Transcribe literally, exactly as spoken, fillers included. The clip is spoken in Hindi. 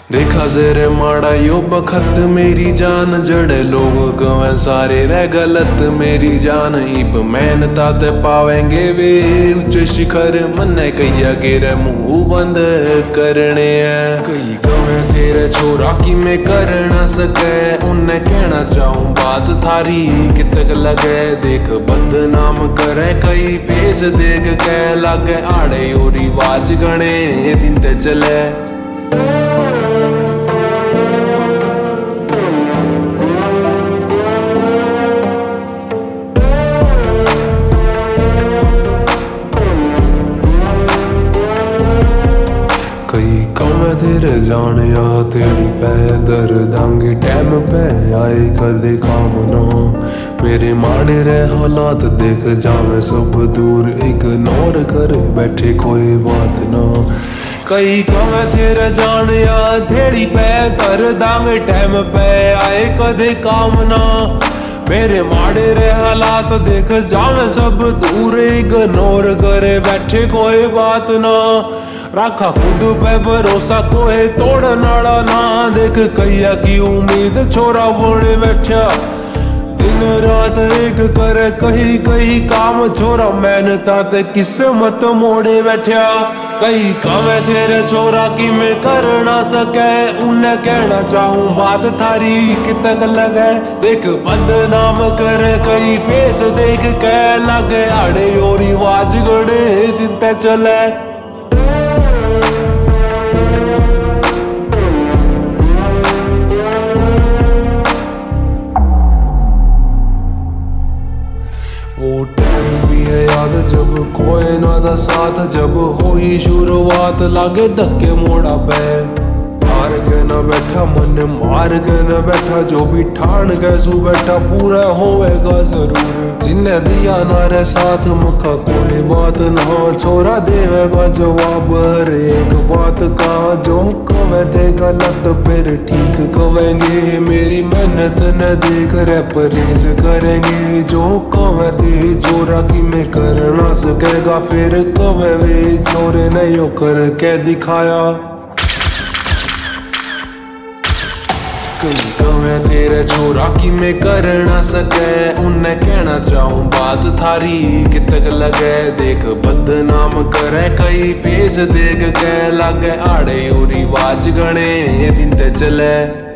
देखा जेरे माड़ा यो बखत मेरी जान जड़े लोग गवे सारे रह गलत मेरी जान इब मेहनता ते पावेंगे वे उच्च शिखर मन्ने कैया गेरे मुंह बंद करने हैं। कई गवे तेरे छोरा की मैं कर ना सके उन्हें कहना चाहूं बात थारी कितक लगे देख बदनाम करे कई फेस देख के लगे आड़े और रिवाज गणे दिन ते चले। तेरे जान या तेरी पैदर दांगी टैम पे आए कदे काम ना मेरे माड़े रे हालात देख जावे सब दूर इग्नोर कर बैठे कोई बात ना। कई कमे तेरे जान या तेरी पैदर दांगी टैम पे आए कदे काम ना मेरे माड़े रे हालात देख जावे सब दूर इग्नोर करे बैठे कोई बात ना। रखा खुद पे भरोसा कोई तोड़न वाला ना देख कैया की उम्मीद छोरा बने बैठा दिन रात एक करे कहीं कहीं काम छोरा मेहनता ते किस्मत मोड़े बैठा। कई कमे तेरे छोरा की मैं कर ना सके उन्हें कहना चाहूं बात थारी कितक लगे देख बदनाम करे कई फेस देख के लगे आड़े और रिवाज गड़े दिन ते चले। वो टाइम भी है याद जब कोई ना था साथ जब हुई शुरुआत लागे धक्के मोड़ा पे हार के न बैठा मन मार के न बैठा जो भी ठान के सू बैठा पूरा होएगा जरूर जिन्हें दिया ना रे साथ मुखा कोई बात ना छोरा देवेगा जवाब हर एक बात का जो कवे दे गलत फिर ठीक कवेंगे मेरी मेहनत न देख रे परहेज करेंगे जो कवे दे जोरा की मैं कर ना सकेगा फिर कवे वे चोरे नहीं कर के दिखाया। कई कवे तेरे छोरा की मैं कर ना सके उन्हें कहना चाहूं बात थारी कितक लगे देख बदनाम करे कई फेस देख के लगे आड़े और रिवाज गणे दिन ते चले।